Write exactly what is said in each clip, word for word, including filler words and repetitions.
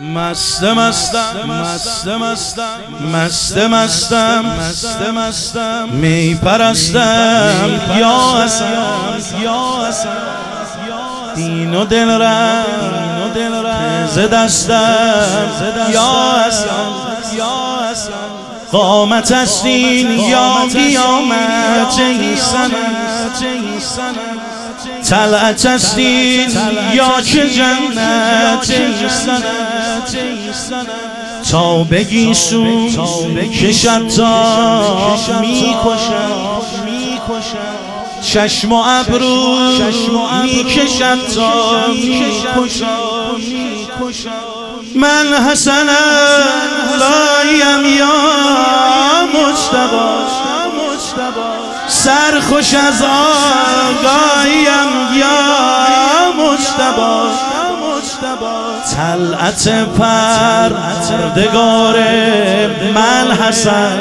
مست مستم مست مستم مست مستم مست مستم می پرستم یا حسن یا حسن دین و دل رم ز دستم یا حسن یا حسن قامت است این یا قیامت ای سنم طلعت است این یا که جنت ای سنم تا بگی سو کشد تا می کشد چشم و ابرو می کشد تا می کشد من حسنم لایم یا مجتبی سرخوش از آگاهیم یا مجتبی طلعت پروردگار من حسن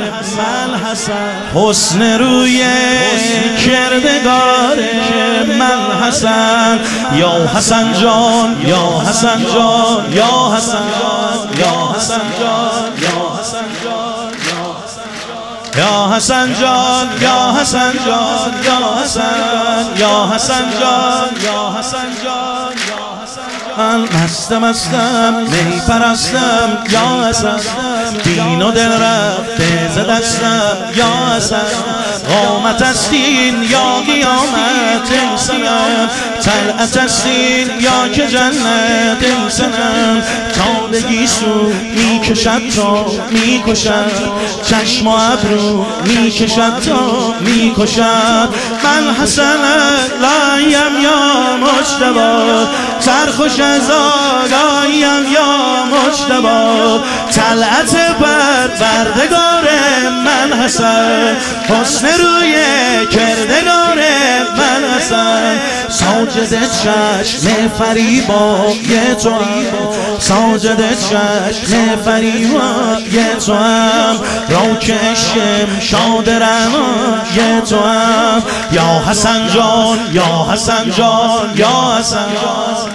حسن روی کردگار من حسن یا حسن جان یا حسن جان یا حسن جان یا حسن جان یا حسن جان یا حسن جان یا حسن جان یا حسن یا حسن جان یا حسن جان من مست مستم می پرستم یا حسن دین و دل رفته ز دستم یا حسن قامت است این یا قیامت ای سنم طلعت است این یا که جنت ای سنم تا بگی سو می کشد تا می کشد چشم و ابرو می کشد تا می کشد من حسن لایم یا مجتبی سرخوش از آگاهیم یا مجتبی طلعت پروردگار من حسن حسن روی کردگار من حسن ساجد چشم فریبای تو هم ساجد چشم فریبای تو هم راکشم شادرمای تو هم یا حسن جان یا حسن جان یا حسن جان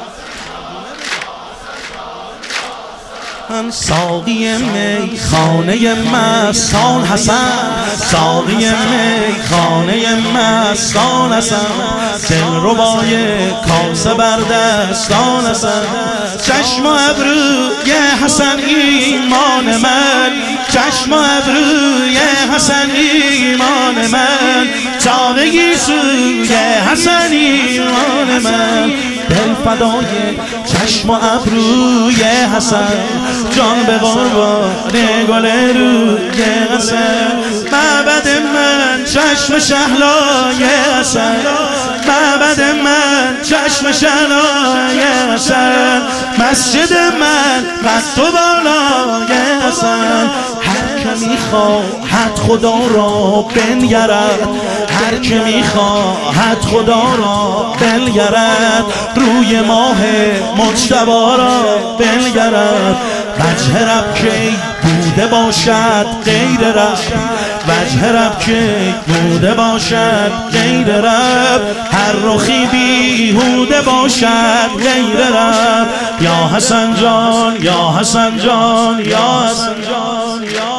من ساقی می خانه مستان حسن ساقی می خانه مستان حسن دل ربای کاسه بر دستان حسن چشم و ابروی حسن ایمان من چشم و ابروی حسن ایمان من تا بگی سوی حسن ایمان من دل فدای چشم و ابروی حسن جان به قربان گل روی حسن معبد من چشم شهلای حسن معبد من چشم شهلای حسن مسجد من قد و بالای حسن هر که میخواهد خدا را بنگرد هر که میخواهد خدا را بنگرد روی ماه مجتبی را بنگرد وجه رب کی بوده باشد غیر رب وجه رب کی بوده باشد غیر رب هر رخی بیهوده باشد غیر رب یا حسن جان یا حسن جان یا حسن جان یا